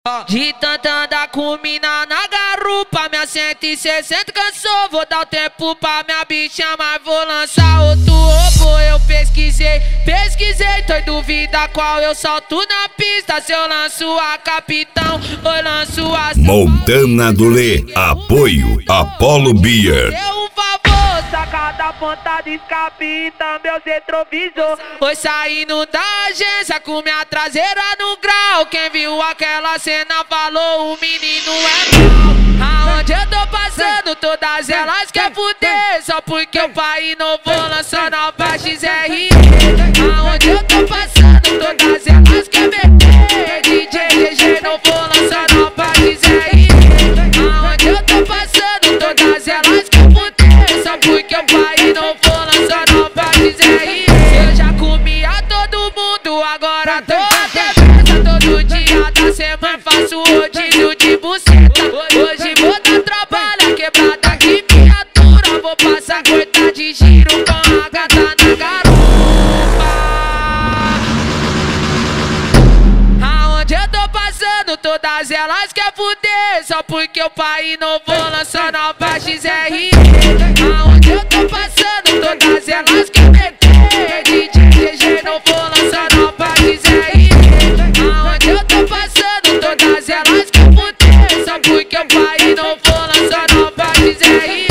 De tanto andar com mina na garupa, minha 160 cansou. Vou dar o tempo pra minha bicha, mas vou lançar outro robô. Eu pesquisei, tô em dúvida qual eu solto na pista. Se eu lanço a Capitão ou lanço a Montana do Lê, apoio Apollo Beer. Deu um favor, saca da ponta de escape e também os retrovisor. Foi saindo da agência com minha traseira no grau. Quem viu aquela cena falou, o menino é mal. Aonde eu tô passando, todas elas quer fuder. Só porque o pai inovou lançando a XRE. Aonde eu tô passando, todas elas quer meter. DJ GG inovou lançando a XRE. Aonde eu tô passando, todas elas quer fuder. Só porque o pai inovou lançando a XRE. Eu já comia todo mundo, agora tô até festa. Todo dia da semana faço rodízio de buceta. Hoje vou dar trabalho, quebrada que viatura. Vou passar cortar de giro com a gata na garupa. Aonde eu tô passando, todas elas quer fuder. Só porque o pai inovou lançando a XRE. Aonde eu tô passando, todas elas quer meter. DJ GG inovou lançando a XRE. Aonde eu tô passando, todas elas quer fuder. Só porque o pai inovou lançando a XRE.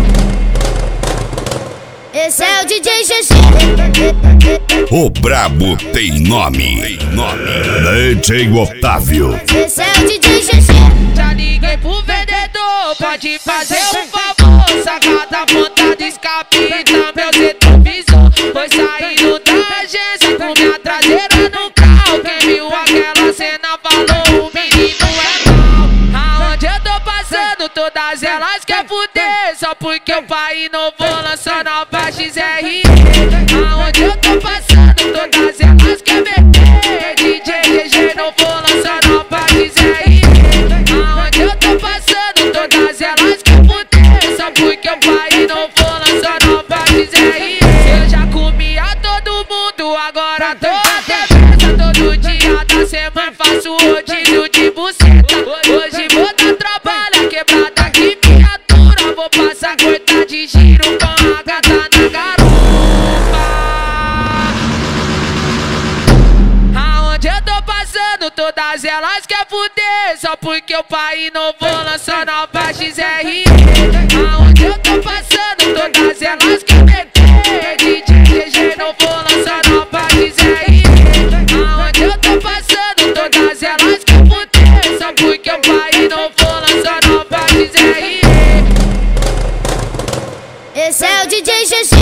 Esse é o DJ GG. O brabo tem nome. DJ Otávio. Esse é o DJ GG. Já liguei pro vendedor, pode fazer um favor. Saca da ponta de escape e também os retrovisor. Foi saindo da agência com minha traseira no carro. Quem viu aquela cena falou, o menino é mal. Aonde eu tô passando, todas elas quer fuder. Só porque o pai inovou lançando a XRE. Aonde eu tô passando, todas elas quer meter. DJ GG inovou lançando a XRE. Aonde eu tô passando, todas elas quer fuder. Só porque o pai inovou lançando a XRE. Eu já comia todo mundo, agora tô até festa. Todo dia da semana faço rodízio de buceta. Hoje vou dar trabalho, quebrada que viatura. Vou passar cortar de giro com a gata na garupa. Aonde eu tô passando, todas elas quer fuder. Só porque o pai inovou lançando a XRE. Aonde eu tô passando, todas elas quer meter. DJ GG inovou lançando a XRE. Aonde eu tô passando, todas elas quer fuder. Só porque o pai inovou lançando a XRE. Esse é o DJ GG.